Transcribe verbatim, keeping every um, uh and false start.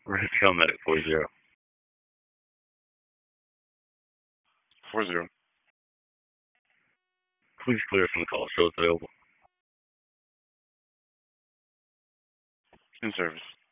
Red Tail Medic four zero. Four zero. Please clear from the call. Show is available. In service.